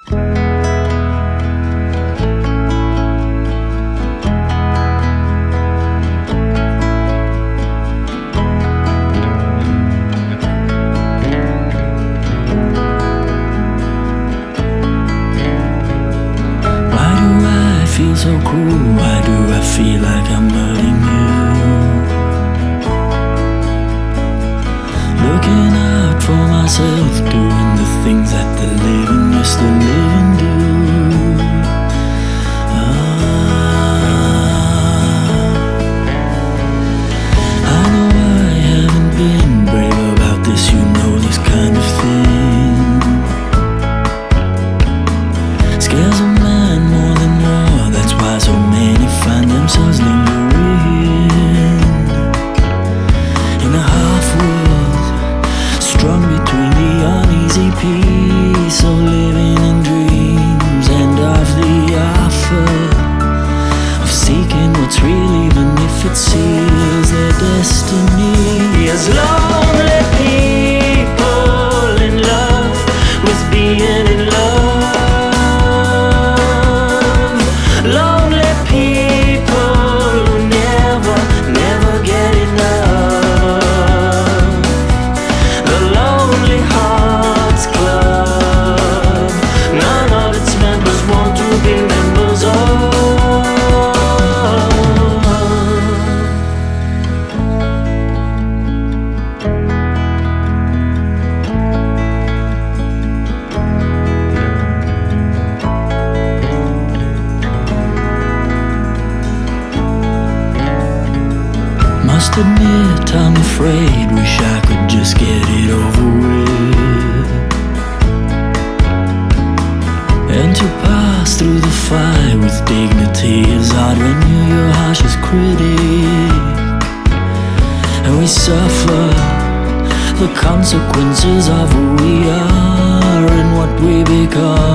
Feel so cruel, why do I feel like I'm hurting you? Looking out for myself, doing the things that the living used to live and do. I know I haven't been brave about this, you know, this kind of thing scares a man more than war. That's why so many find themselves lingering in a half world, strung between the uneasy peace of living in dreams and of the offer of seeking what's real, even if it seals their destiny. As lonely people in love with being in love. Must admit I'm afraid, wish I could just get it over with, and to pass through the fire with dignity is hard when you're your harshest critic, and we suffer the consequences of who we are and what we become.